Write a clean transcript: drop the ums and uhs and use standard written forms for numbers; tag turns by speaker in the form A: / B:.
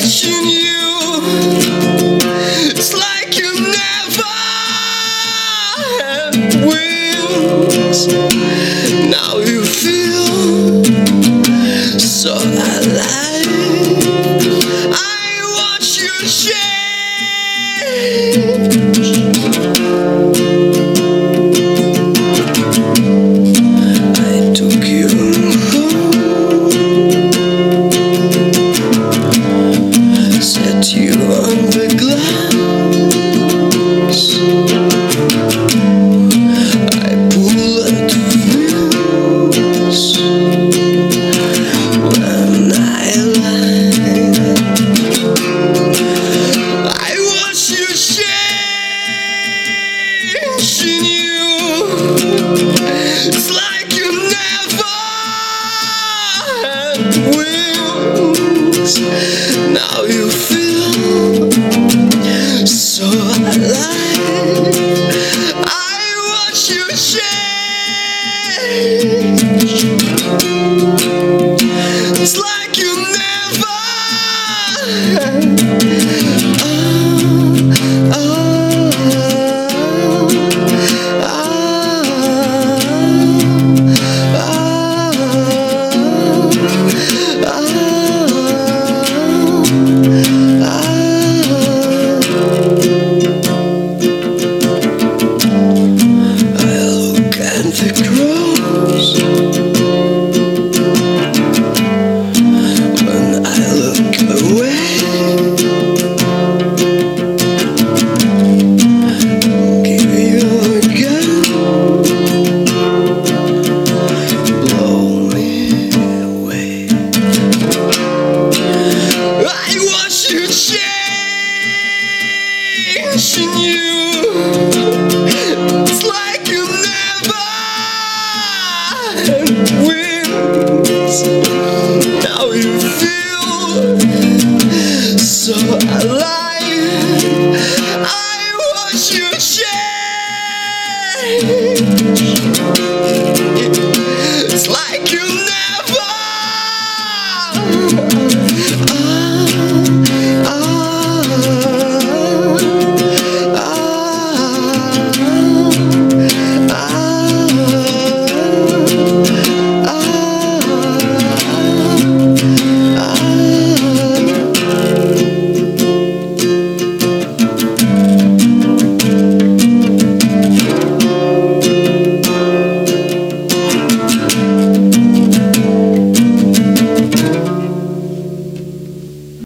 A: changing you. It's like you never had wings. Now you feel so alive. I watch you change. I took you home, set you on the glass. I pull at the wheels when I land. I watch you changing you. It's like you never had wings. Now you feel